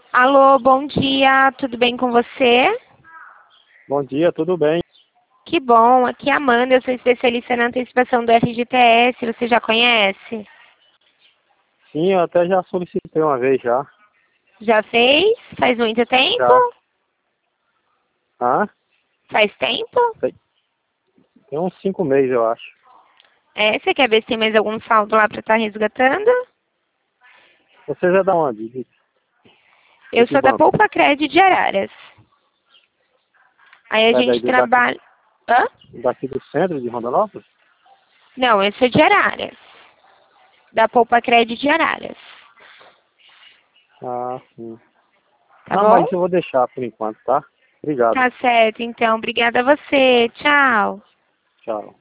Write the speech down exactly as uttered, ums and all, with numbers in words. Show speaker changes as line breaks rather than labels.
Alô, bom dia, tudo bem com você?
Bom dia, tudo bem?
Que bom, aqui é a Amanda, eu sou especialista na antecipação do F G T S, você já conhece?
Sim, eu até já solicitei uma vez já.
Já fez? Faz muito tempo?
Já. Ah,
Faz tempo?
tem tem uns cinco meses, eu acho.
É, você quer ver se tem mais algum saldo lá para estar resgatando?
Você já dá onde? De, de
Eu
que
sou da
banco?
Poupa Cred de Araras. Aí a
É daí
gente
do, daqui,
trabalha... Hã?
daqui do centro de Rondonópolis?
Não, eu sou de Araras. Da Poupa Cred de Araras.
Ah, sim.
Tá
Não,
bom?
mas eu vou deixar por enquanto, tá? Obrigado.
Tá certo, então. Obrigada a você. Tchau.
Tchau.